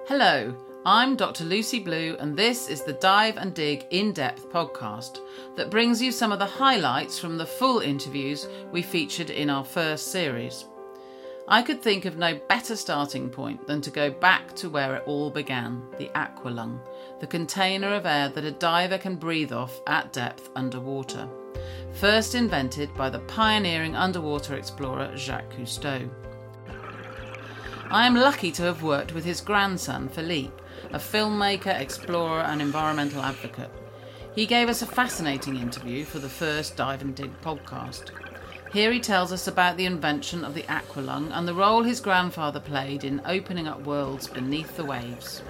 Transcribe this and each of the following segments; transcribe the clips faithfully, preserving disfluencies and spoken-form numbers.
Hello, I'm Doctor Lucy Blue, and this is the Dive and Dig In-Depth podcast that brings you some of the highlights from the full interviews we featured in our first series. I could think of no better starting point than to go back to where it all began, the aqualung, the container of air that a diver can breathe off at depth underwater, first invented by the pioneering underwater explorer Jacques Cousteau. I am lucky to have worked with his grandson, Philippe, a filmmaker, explorer and environmental advocate. He gave us a fascinating interview for the first Dive and Dig podcast. Here he tells us about the invention of the aqualung and the role his grandfather played in opening up worlds beneath the waves.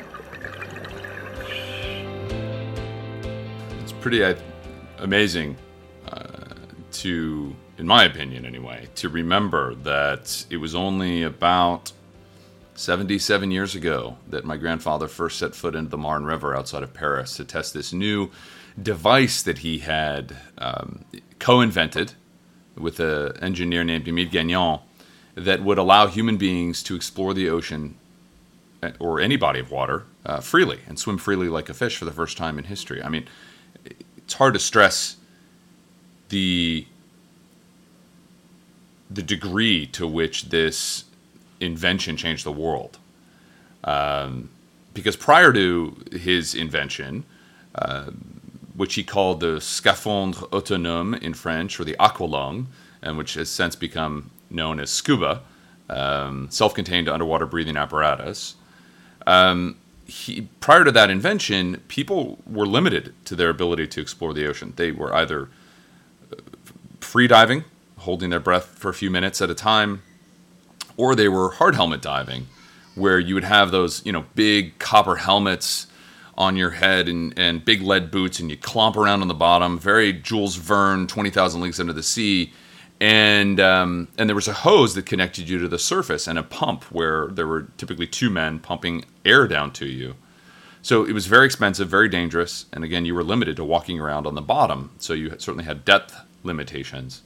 It's pretty uh, amazing uh, to, in my opinion anyway, to remember that it was only about seventy-seven years ago that my grandfather first set foot into the Marne River outside of Paris to test this new device that he had um, co-invented with an engineer named Émile Gagnon that would allow human beings to explore the ocean or any body of water uh, freely and swim freely like a fish for the first time in history. I mean, it's hard to stress the the degree to which this invention changed the world. Um, because prior to his invention, uh, which he called the scaphandre autonome in French, or the aqualung, and which has since become known as scuba, um, self-contained underwater breathing apparatus. Um, he, prior to that invention, people were limited to their ability to explore the ocean. They were either free diving, holding their breath for a few minutes at a time, or they were hard helmet diving, where you would have those, you know, big copper helmets on your head and, and big lead boots, and you clomp around on the bottom, very Jules Verne, twenty thousand Leagues Under the Sea. And um, and there was a hose that connected you to the surface and a pump where there were typically two men pumping air down to you. So it was very expensive, very dangerous. And again, you were limited to walking around on the bottom. So you certainly had depth limitations.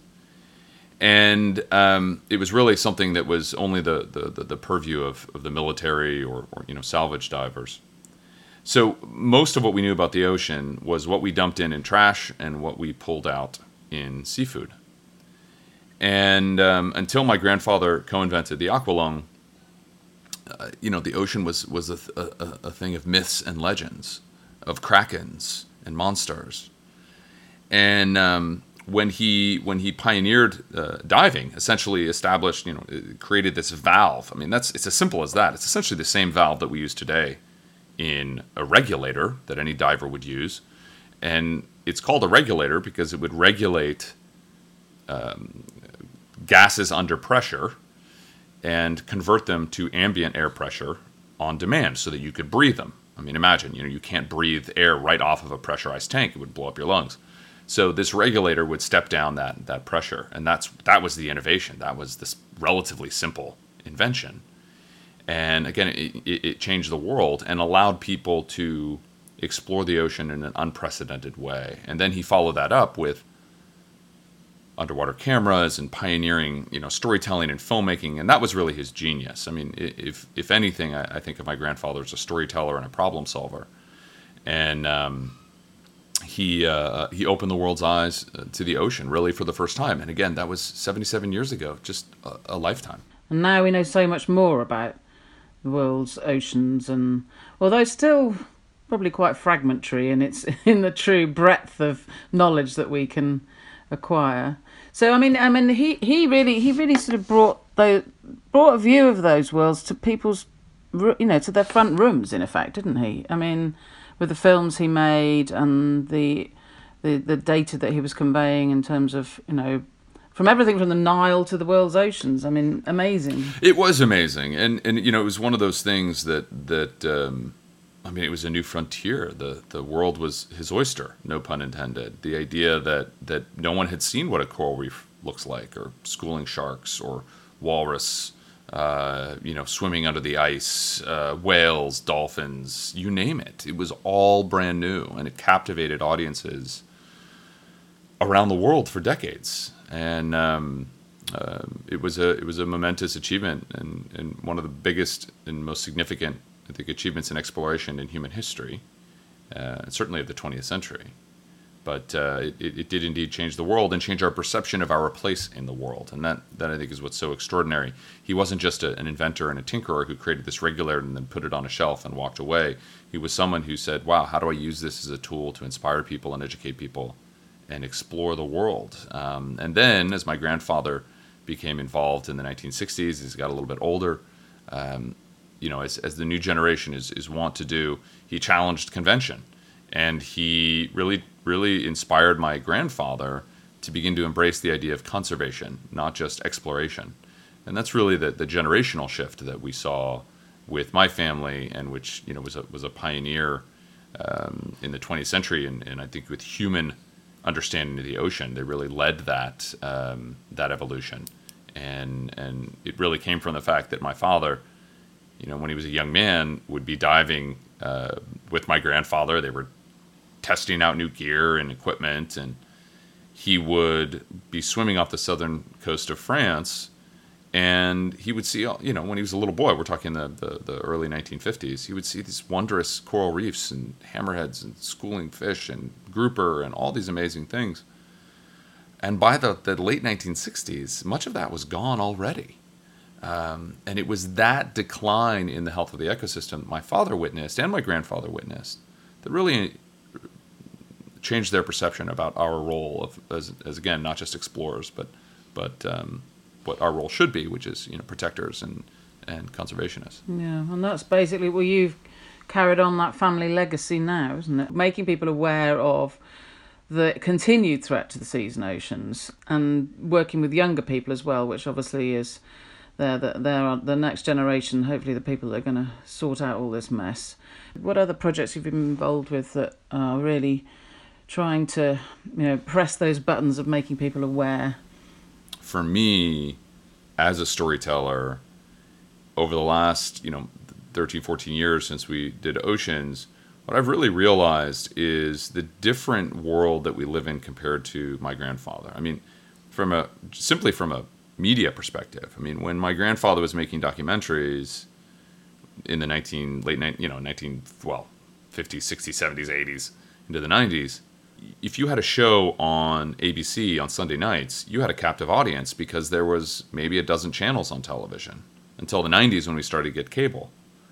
And um, it was really something that was only the, the, the, the purview of, of the military or, or, you know, salvage divers. So most of what we knew about the ocean was what we dumped in in trash and what we pulled out in seafood. And um, until my grandfather co-invented the aqualung, uh, you know, the ocean was, was a, a, a thing of myths and legends, of krakens and monsters. And um, when he when he pioneered uh, diving, essentially established, you know, created this valve. I mean, that's it's as simple as that. It's essentially the same valve that we use today in a regulator that any diver would use. And it's called a regulator because it would regulate um, gases under pressure and convert them to ambient air pressure on demand so that you could breathe them. I mean, imagine, you know, you can't breathe air right off of a pressurized tank. It would blow up your lungs. So this regulator would step down that that pressure, and that's that was the innovation. That was this relatively simple invention. And again, it, it, it changed the world and allowed people to explore the ocean in an unprecedented way. And then he followed that up with underwater cameras and pioneering, you know, storytelling and filmmaking, and that was really his genius. I mean, if if anything, I, I think of my grandfather as a storyteller and a problem solver. And um, he uh, he opened the world's eyes to the ocean, really, for the first time. And again, that was seventy-seven years ago, just a, a lifetime. And now we know so much more about the world's oceans, and although still probably quite fragmentary in its in the true breadth of knowledge that we can acquire. So I mean, I mean, he, he really he really sort of brought the brought a view of those worlds to people's, you know, to their front rooms, in effect, didn't he? I mean, with the films he made and the the the data that he was conveying in terms of, you know, from everything from the Nile to the world's oceans. I mean, amazing. It was amazing, and and you know, it was one of those things that that um, I mean, it was a new frontier. The the world was his oyster, no pun intended. The idea that that no one had seen what a coral reef looks like, or schooling sharks, or walrus, uh, you know, swimming under the ice, uh, whales, dolphins, you name it. It was all brand new, and it captivated audiences around the world for decades. And um, uh, it was a it was a momentous achievement, and, and one of the biggest and most significant I think, achievements in exploration in human history, uh, and certainly of the twentieth century. But uh, it, it did indeed change the world and change our perception of our place in the world. And that, that I think is what's so extraordinary. He wasn't just a, an inventor and a tinkerer who created this regularity and then put it on a shelf and walked away. He was someone who said, wow, how do I use this as a tool to inspire people and educate people and explore the world? Um, and then, as my grandfather became involved in the nineteen sixties, as he got a little bit older, um, you know, as, as the new generation is, is wont to do, he challenged convention. And he really, really inspired my grandfather to begin to embrace the idea of conservation, not just exploration. And that's really the, the generational shift that we saw with my family, and which, you know, was a, was a pioneer um, in the twentieth century. And, and I think with human understanding of the ocean, they really led that um, that evolution. And and it really came from the fact that my father, you know, when he was a young man, would be diving uh, with my grandfather. They were testing out new gear and equipment, and he would be swimming off the southern coast of France, and he would see, you know, when he was a little boy, we're talking the, the, the early nineteen fifties, he would see these wondrous coral reefs and hammerheads and schooling fish and grouper and all these amazing things. And by the, the late nineteen sixties, much of that was gone already. Um, and it was that decline in the health of the ecosystem my father witnessed and my grandfather witnessed that really changed their perception about our role of, as, as again, not just explorers, but but um, what our role should be, which is, you know, protectors and, and conservationists. Yeah, and that's basically, well, you've carried on that family legacy now, isn't it? Making people aware of the continued threat to the seas and oceans, and working with younger people as well, which obviously is they're the, they're the next generation, hopefully the people that are going to sort out all this mess. What other projects you've been involved with that are really trying to, you know, press those buttons of making people aware? For me, as a storyteller, over the last, you know, thirteen, fourteen years since we did Oceans, what I've really realized is the different world that we live in compared to my grandfather. I mean, from a simply from a media perspective. I mean, when my grandfather was making documentaries in the nineteen late you know nineteen well fifties, sixties, seventies, eighties into the nineties, if you had a show on A B C on Sunday nights, you had a captive audience because there was maybe a dozen channels on television until the nineties when we started to get cable.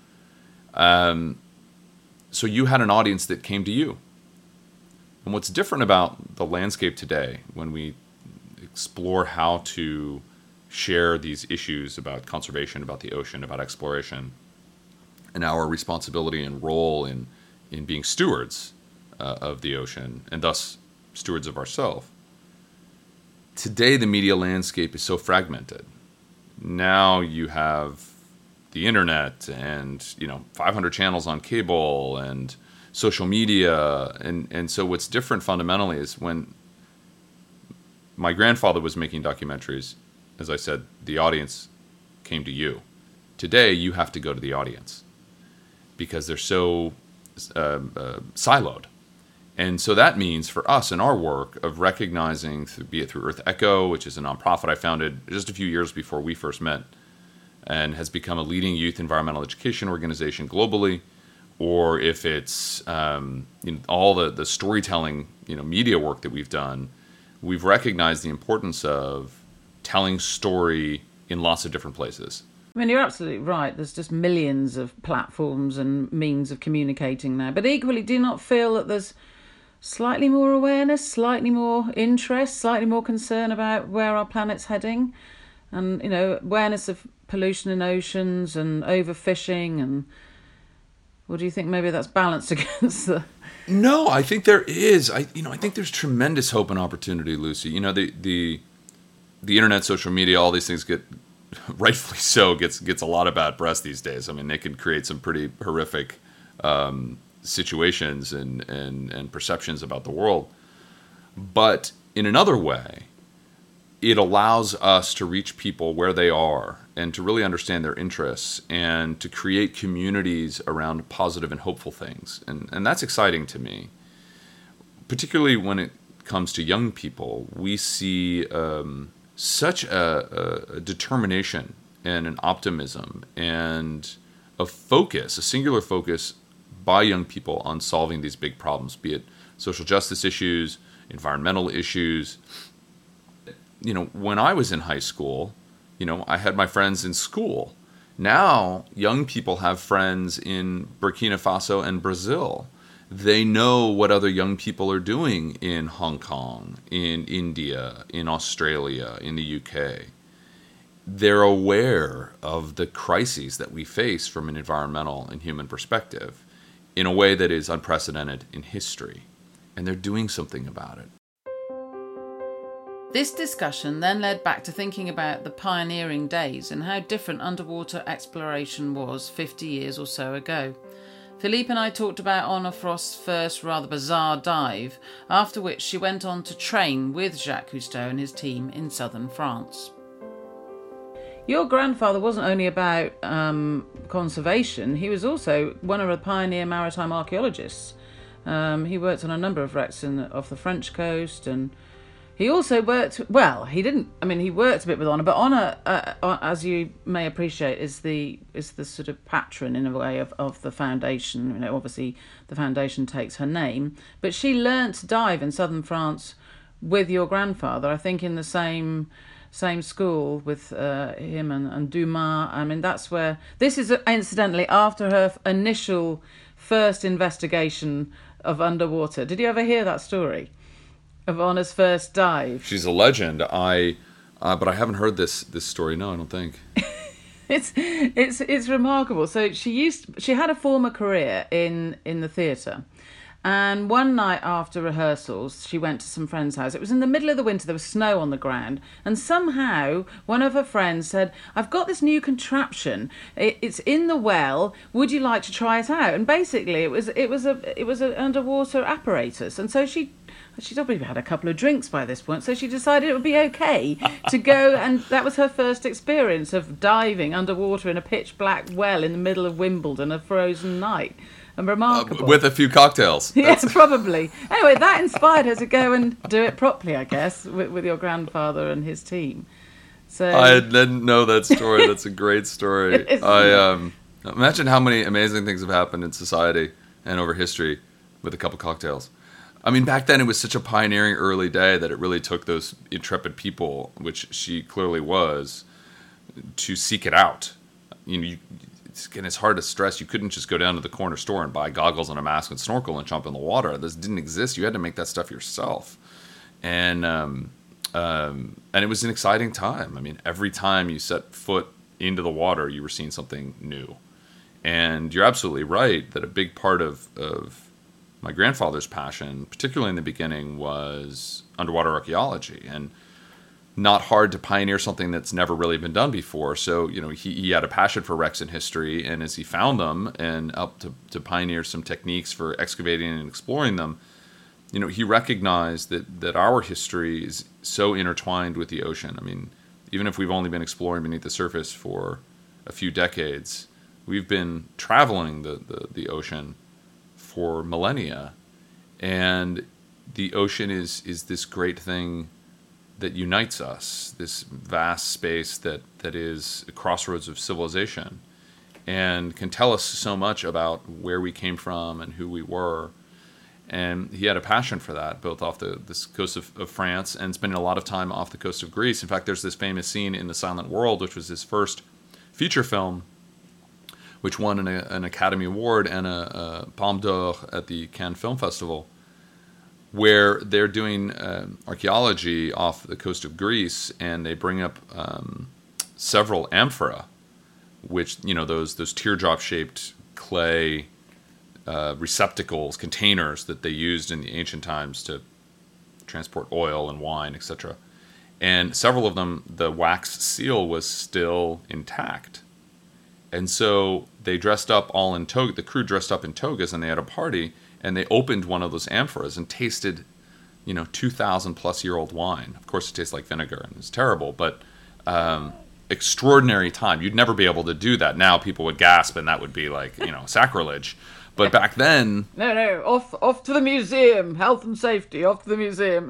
Um, so you had an audience that came to you. And what's different about the landscape today, when we explore how to share these issues about conservation, about the ocean, about exploration, and our responsibility and role in, in being stewards uh, of the ocean, and thus stewards of ourselves. Today, the media landscape is so fragmented. Now you have the internet and, you know, five hundred channels on cable and social media. And, and so what's different fundamentally is when my grandfather was making documentaries, as I said, the audience came to you. Today, you have to go to the audience because they're so uh, uh, siloed. And so that means for us in our work of recognizing, be it through Earth Echo, which is a nonprofit I founded just a few years before we first met and has become a leading youth environmental education organization globally, or if it's um, you know, all the, the storytelling, you know, media work that we've done, we've recognized the importance of telling story in lots of different places. I mean, you're absolutely right. There's just millions of platforms and means of communicating now. But equally, do you not feel that there's slightly more awareness, slightly more interest, slightly more concern about where our planet's heading? And, you know, awareness of pollution in oceans and overfishing, and or do you think maybe that's balanced against the... No, I think there is. I you know, I think there's tremendous hope and opportunity, Lucy. You know, the the the internet, social media, all these things get, rightfully so, gets gets a lot of bad press these days. I mean, they can create some pretty horrific um, situations and, and, and perceptions about the world. But in another way, it allows us to reach people where they are and to really understand their interests and to create communities around positive and hopeful things. And, and that's exciting to me, particularly when it comes to young people. We see um, such a, a determination and an optimism and a focus, a singular focus by young people on solving these big problems, be it social justice issues, environmental issues. You know, when I was in high school, you know, I had my friends in school. Now, young people have friends in Burkina Faso and Brazil. They know what other young people are doing in Hong Kong, in India, in Australia, in the U K. They're aware of the crises that we face from an environmental and human perspective in a way that is unprecedented in history. And they're doing something about it. This discussion then led back to thinking about the pioneering days and how different underwater exploration was fifty years or so ago. Philippe and I talked about Honor Frost's first rather bizarre dive, after which she went on to train with Jacques Cousteau and his team in southern France. Your grandfather wasn't only about um, conservation, he was also one of the pioneer maritime archaeologists. Um, he worked on a number of wrecks in, off the French coast, and he also worked, well, he didn't, I mean, he worked a bit with Honor, but Honor, uh, as you may appreciate, is the is the sort of patron, in a way, of, of the foundation. You know, obviously, the foundation takes her name, but she learnt to dive in southern France with your grandfather, I think in the same same school with uh, him and, and Dumas. I mean, that's where, this is incidentally after her initial first investigation of underwater. Did you ever hear that story of Honor's first dive? She's a legend. I, uh, but I haven't heard this this story. No, I don't think. it's it's it's remarkable. So she used she had a former career in in the theatre, and one night after rehearsals, she went to some friend's house. It was in the middle of the winter. There was snow on the ground, and somehow one of her friends said, "I've got this new contraption. It, it's in the well. Would you like to try it out?" And basically, it was it was a it was an underwater apparatus, and so she. She'd probably had a couple of drinks by this point, so she decided it would be okay to go, and that was her first experience of diving underwater in a pitch black well in the middle of Wimbledon, a frozen night. And remarkable. Uh, with a few cocktails. Yeah, probably. Anyway, that inspired her to go and do it properly, I guess, with, with your grandfather and his team. So I didn't know that story. That's a great story. I um, imagine how many amazing things have happened in society and over history with a couple cocktails. I mean, back then it was such a pioneering early day that it really took those intrepid people, which she clearly was, to seek it out. You know, you, it's, again, it's hard to stress. You couldn't just go down to the corner store and buy goggles and a mask and snorkel and jump in the water. This didn't exist. You had to make that stuff yourself, and um, um, and it was an exciting time. I mean, every time you set foot into the water, you were seeing something new. And you're absolutely right that a big part of of my grandfather's passion, particularly in the beginning, was underwater archaeology, and not hard to pioneer something that's never really been done before. So, you know, he, he had a passion for wrecks in history, and as he found them and helped to, to pioneer some techniques for excavating and exploring them, you know, he recognized that, that our history is so intertwined with the ocean. I mean, even if we've only been exploring beneath the surface for a few decades, we've been traveling the, the, the ocean for millennia, and the ocean is is this great thing that unites us, this vast space that that is a crossroads of civilization, and can tell us so much about where we came from and who we were. And he had a passion for that, both off the, the coast of, of France and spending a lot of time off the coast of Greece. In fact, there's this famous scene in The Silent World, which was his first feature film, which won an, an Academy Award and a, a Palme d'Or at the Cannes Film Festival, where they're doing uh, archaeology off the coast of Greece, and they bring up um, several amphora, which, you know, those those teardrop-shaped clay uh, receptacles, containers that they used in the ancient times to transport oil and wine, et cetera. And several of them, the wax seal was still intact. And so they dressed up all in toga. The crew dressed up in togas, and they had a party, and they opened one of those amphoras and tasted, you know, two thousand plus year old wine. Of course, it tastes like vinegar, and it's terrible, but um, extraordinary time. You'd never be able to do that. Now people would gasp, and that would be like, you know, sacrilege. But back then, no, no, off, off to the museum, health and safety, off to the museum.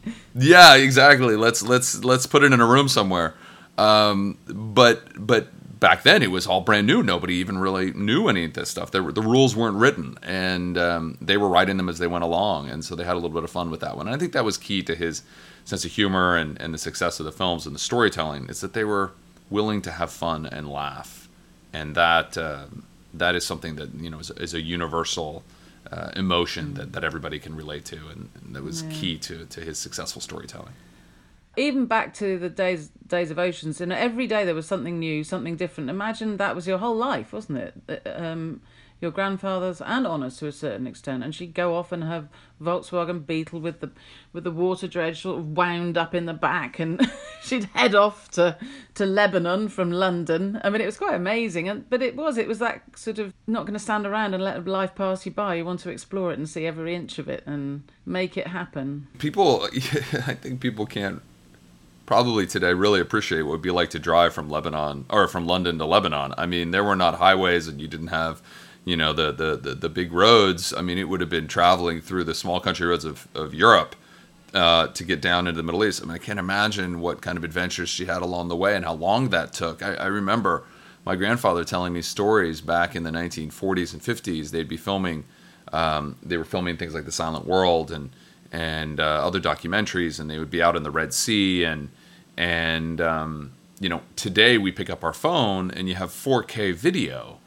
Yeah, exactly. Let's let's let's put it in a room somewhere. Um, but but. back then it was all brand new. Nobody even really knew any of this stuff. There were, the rules weren't written, and um, they were writing them as they went along, and so they had a little bit of fun with that one. And I think that was key to his sense of humor and, and the success of the films and the storytelling, is that they were willing to have fun and laugh, and that uh, that is something that, you know, is, is a universal uh, emotion that, that everybody can relate to, and, and that was yeah. key to, to his successful storytelling. Even back to the days days of Oceans, and every day there was something new, something different. Imagine that was your whole life, wasn't it? Um, your grandfather's and Honors to a certain extent, and she'd go off and have Volkswagen Beetle with the with the water dredge sort of wound up in the back, and she'd head off to to Lebanon from London. I mean, it was quite amazing, and but it was it was that sort of not going to stand around and let life pass you by. You want to explore it and see every inch of it and make it happen. People, I think people can't. Probably today really appreciate what it would be like to drive from Lebanon or from London to Lebanon. I mean, there were not highways, and you didn't have, you know, the the, the, the big roads. I mean, it would have been traveling through the small country roads of, of Europe uh, to get down into the Middle East. I mean, I can't imagine what kind of adventures she had along the way and how long that took. I, I remember my grandfather telling me stories back in the nineteen forties and fifties. They'd be filming, um, they were filming things like The Silent World and and uh, other documentaries, and they would be out in the Red Sea, and and um, you know, today we pick up our phone and you have four K video.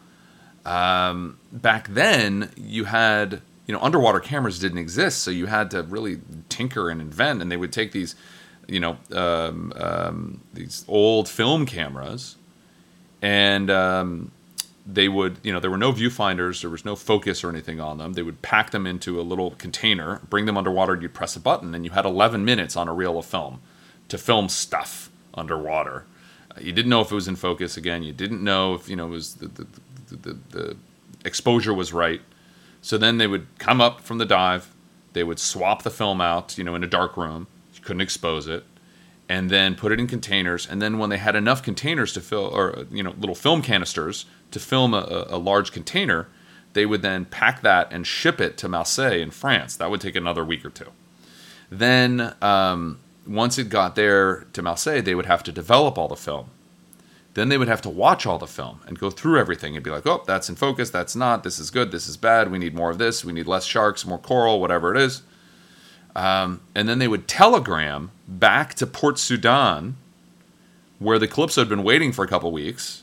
Um, back then you had, you know, underwater cameras didn't exist, so you had to really tinker and invent, and they would take these, you know, um, um, these old film cameras, and um, they would, you know, there were no viewfinders, there was no focus or anything on them. They would pack them into a little container, bring them underwater, you'd press a button, and you had eleven minutes on a reel of film to film stuff underwater. Uh, you didn't know if it was in focus again. You didn't know if, you know, it was the the, the, the the exposure was right. So then they would come up from the dive, they would swap the film out, you know, in a dark room. You couldn't expose it. And then put it in containers. And then when they had enough containers to fill, or, you know, little film canisters to film a, a large container, they would then pack that and ship it to Marseille in France. That would take another week or two. Then um, once it got there to Marseille, they would have to develop all the film. Then they would have to watch all the film and go through everything and be like, oh, that's in focus, that's not, this is good, this is bad, we need more of this, we need less sharks, more coral, whatever it is. Um, and then they would telegram back to Port Sudan, where the Calypso had been waiting for a couple weeks,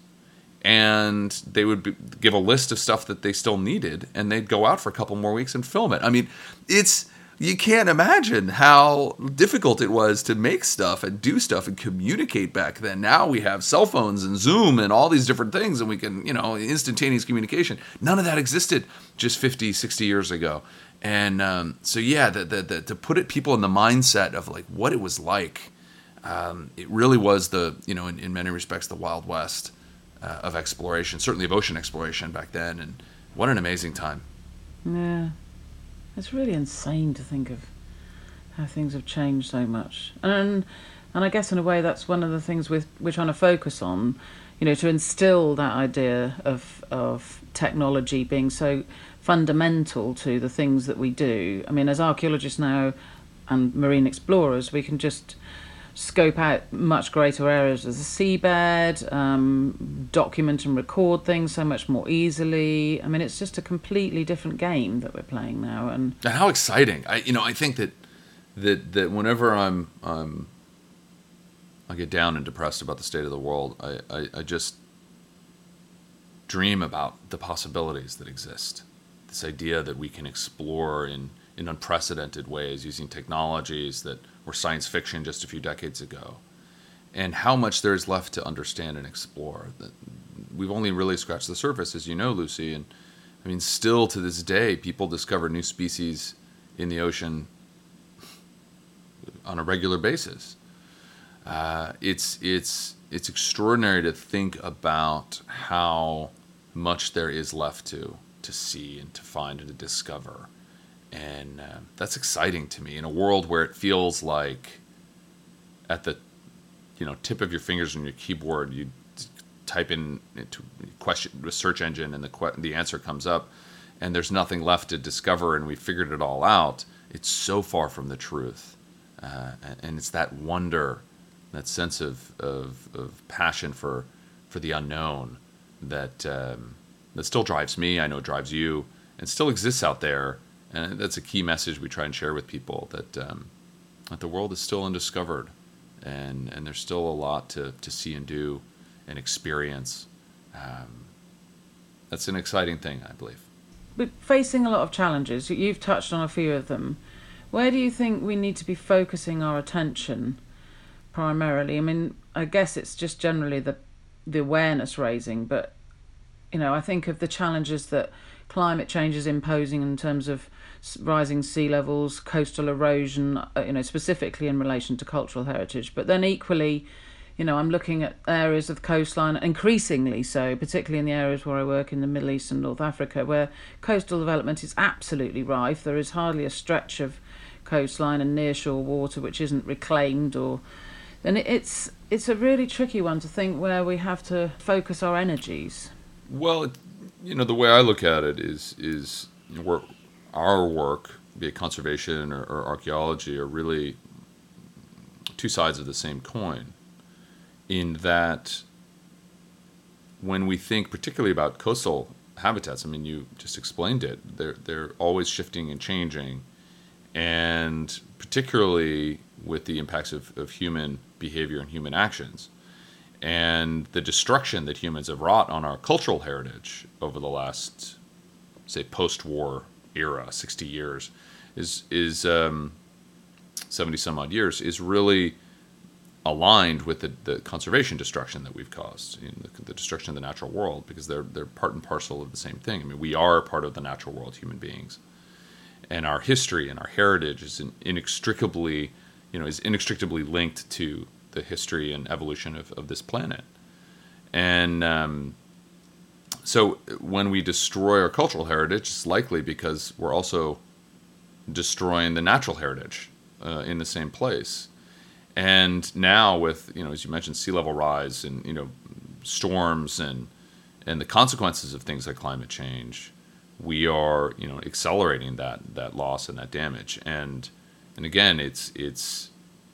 and they would be, give a list of stuff that they still needed, and they'd go out for a couple more weeks and film it. I mean, it's, you can't imagine how difficult it was to make stuff and do stuff and communicate back then. Now we have cell phones and Zoom and all these different things, and we can, you know, instantaneous communication. None of that existed just fifty, sixty years ago. And um, so, yeah, the, the, the, to put it people in the mindset of like what it was like, um, it really was the, you know, in, in many respects, the Wild West uh, of exploration, certainly of ocean exploration back then. And what an amazing time. Yeah. It's really insane to think of how things have changed so much. And and I guess in a way that's one of the things we're, we're trying to focus on, you know, to instill that idea of of technology being so fundamental to the things that we do. I mean, as archaeologists now and marine explorers, we can just scope out much greater areas of the seabed, um, document and record things so much more easily. I mean, it's just a completely different game that we're playing now. And, and how exciting! I, you know, I think that that that whenever I'm um, I get down and depressed about the state of the world, I, I, I just dream about the possibilities that exist. This idea that we can explore in, in unprecedented ways using technologies that were science fiction just a few decades ago, and how much there's left to understand and explore. That we've only really scratched the surface, as you know, Lucy. And I mean, still to this day, people discover new species in the ocean on a regular basis. Uh, it's it's it's extraordinary to think about how much there is left to to see and to find and to discover. And uh, that's exciting to me in a world where it feels like at the, you know, tip of your fingers on your keyboard, you type in into question a search engine and the que- the answer comes up, and there's nothing left to discover, and we figured it all out. It's so far from the truth, uh, and it's that wonder, that sense of, of of passion for for for the unknown that um, that still drives me, I know drives you, and still exists out there. And that's a key message we try and share with people, that um, that the world is still undiscovered, and, and there's still a lot to, to see and do and experience. Um, that's an exciting thing, I believe. But facing a lot of challenges, you've touched on a few of them. Where do you think we need to be focusing our attention primarily? I mean, I guess it's just generally the the awareness raising, but, you know, I think of the challenges that climate change is imposing in terms of rising sea levels, coastal erosion, you know, specifically in relation to cultural heritage. But then equally, you know, I'm looking at areas of the coastline, increasingly so, particularly in the areas where I work in the Middle East and North Africa, where coastal development is absolutely rife. There is hardly a stretch of coastline and nearshore water which isn't reclaimed, or and it's it's a really tricky one to think where we have to focus our energies. Well, you know, the way I look at it is is you know, we're, our work, be it conservation or, or archaeology, are really two sides of the same coin, in that when we think particularly about coastal habitats, I mean, you just explained it, they're, they're always shifting and changing, and particularly with the impacts of, of human behavior and human actions, and the destruction that humans have wrought on our cultural heritage over the last, say, post-war era, sixty years, is is um, seventy some odd years, is really aligned with the, the conservation destruction that we've caused, you know, the, the destruction of the natural world, because they're they're part and parcel of the same thing. I mean, we are part of the natural world, human beings, and our history and our heritage is inextricably, you know, is inextricably linked to the history and evolution of, of this planet. And um, so when we destroy our cultural heritage, it's likely because we're also destroying the natural heritage uh, in the same place. And now with, you know, as you mentioned, sea level rise and, you know, storms and and the consequences of things like climate change, we are, you know, accelerating that that loss and that damage. And and again, it's it's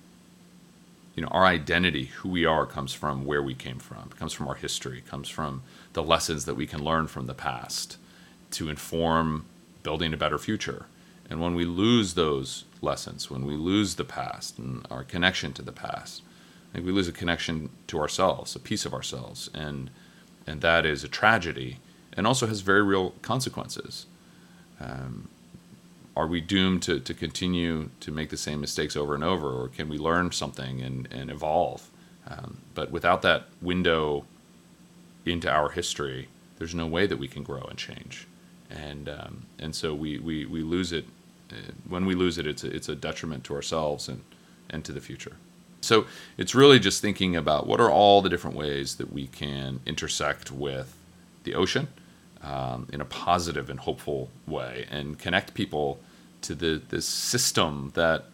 you know, our identity, who we are, comes from where we came from. It comes from our history. It comes from the lessons that we can learn from the past to inform building a better future. And when we lose those lessons, when we lose the past and our connection to the past, I think we lose a connection to ourselves, a piece of ourselves, and and that is a tragedy, and also has very real consequences. Um, are we doomed to, to continue to make the same mistakes over and over, or can we learn something and, and evolve? Um, but without that window into our history, there's no way that we can grow and change. And um, and so we, we, we lose it. When we lose it, it's a, it's a detriment to ourselves and, and to the future. So it's really just thinking about what are all the different ways that we can intersect with the ocean um, in a positive and hopeful way, and connect people to the this system that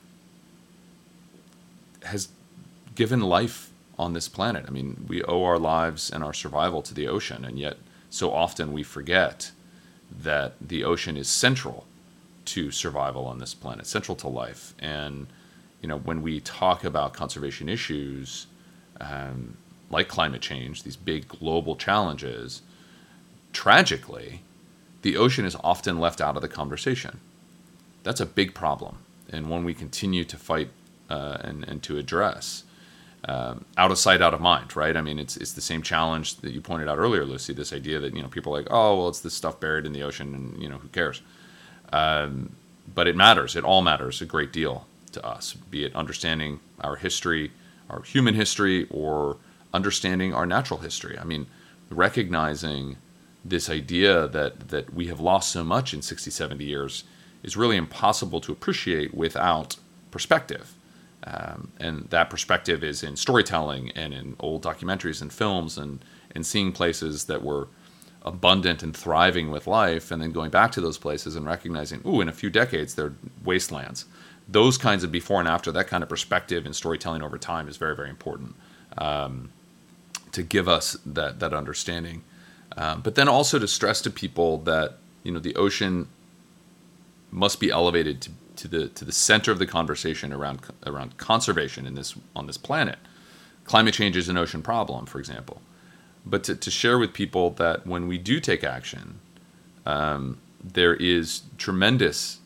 has given life on this planet. I mean, we owe our lives and our survival to the ocean, and yet so often we forget that the ocean is central to survival on this planet, central to life. And you know, when we talk about conservation issues um, like climate change, these big global challenges, tragically, the ocean is often left out of the conversation. That's a big problem, and one we continue to fight uh, and, and to address. Um, out of sight, out of mind, right? I mean, it's it's the same challenge that you pointed out earlier, Lucy, this idea that, you know, people are like, oh, well, it's this stuff buried in the ocean, and, you know, who cares? Um, but it matters. It all matters a great deal to us, be it understanding our history, our human history, or understanding our natural history. I mean, recognizing this idea that, that we have lost so much in sixty, seventy years is really impossible to appreciate without perspective. Um, and that perspective is in storytelling and in old documentaries and films, and, and seeing places that were abundant and thriving with life, and then going back to those places and recognizing, ooh, in a few decades, they're wastelands. Those kinds of before and after, that kind of perspective and storytelling over time is very, very important um, to give us that, that understanding. Um, but then also to stress to people that, you know, the ocean must be elevated to, to the to the center of the conversation around around conservation in this on this planet. Climate change is an ocean problem, for example. but to, to share with people that when we do take action, um, there is tremendous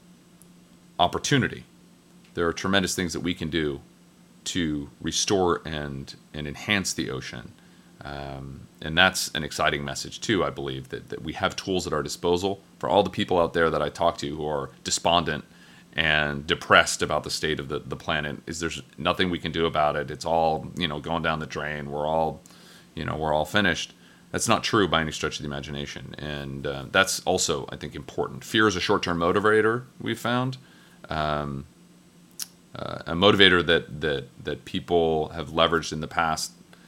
opportunity. There are tremendous things that we can do to restore and and enhance the ocean. Um, and that's an exciting message too, I believe, that, that we have tools at our disposal for all the people out there that I talk to who are despondent and depressed about the state of the, the planet. Is there's nothing we can do about it. It's all, you know, going down the drain. We're all, you know, we're all finished. That's not true by any stretch of the imagination. And uh, that's also, I think, important. Fear is a short-term motivator, we've found. Um, uh, a motivator that, that, that people have leveraged in the past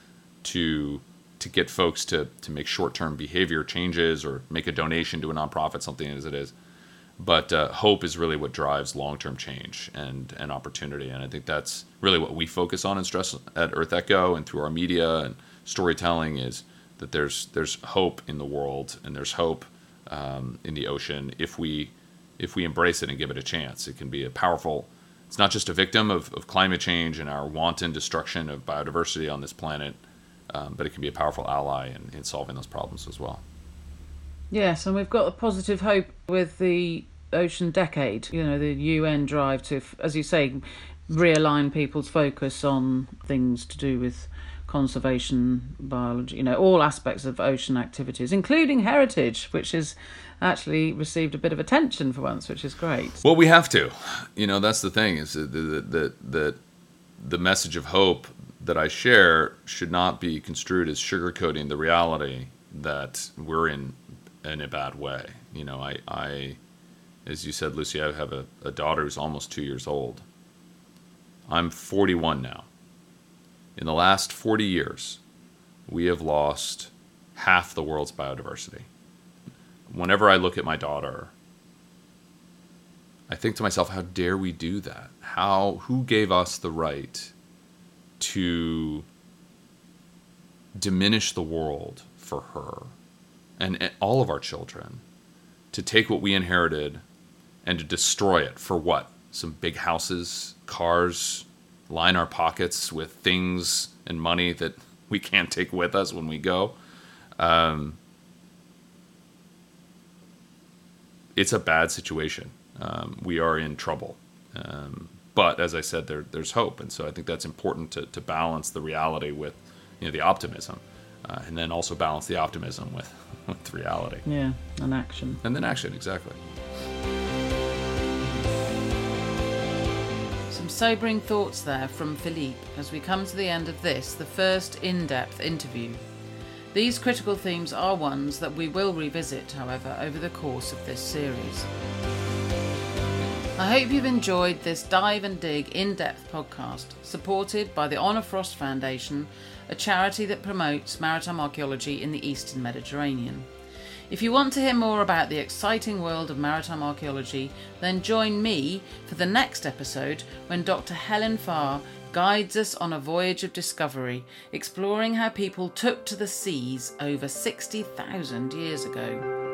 to to get folks to, to make short-term behavior changes or make a donation to a nonprofit, something as it is. But uh, hope is really what drives long-term change and, and opportunity. And I think that's really what we focus on and stress at Earth Echo and through our media and storytelling, is that there's there's hope in the world, and there's hope um, in the ocean if we if we embrace it and give it a chance. It can be a powerful, it's not just a victim of, of climate change and our wanton destruction of biodiversity on this planet, um, but it can be a powerful ally in, in solving those problems as well. Yes, and we've got a positive hope with the Ocean Decade, you know, the U N drive to, as you say, realign people's focus on things to do with conservation, biology, you know, all aspects of ocean activities, including heritage, which has actually received a bit of attention for once, which is great. Well, we have to. You know, that's the thing, is that the, the, the, the message of hope that I share should not be construed as sugarcoating the reality that we're in in a bad way. You know, I, I as you said, Lucy, I have a, a daughter who's almost two years old. I'm forty-one now. In the last forty years, we have lost half the world's biodiversity. Whenever I look at my daughter, I think to myself, how dare we do that? How, who gave us the right to diminish the world for her and, and all of our children, to take what we inherited and to destroy it for what? Some big houses, cars, line our pockets with things and money that we can't take with us when we go. Um, it's a bad situation. Um, we are in trouble. Um, but as I said, there, there's hope. And so I think that's important to, to balance the reality with, you know, the optimism, uh, and then also balance the optimism with, with reality. Yeah, and action. And then action, exactly. Some sobering thoughts there from Philippe as we come to the end of this, the first in-depth interview. These critical themes are ones that we will revisit, however, over the course of this series. I hope you've enjoyed this Dive and Dig in-depth podcast, supported by the Honor Frost Foundation, a charity that promotes maritime archaeology in the Eastern Mediterranean. If you want to hear more about the exciting world of maritime archaeology, then join me for the next episode when Doctor Helen Farr guides us on a voyage of discovery, exploring how people took to the seas over sixty thousand years ago.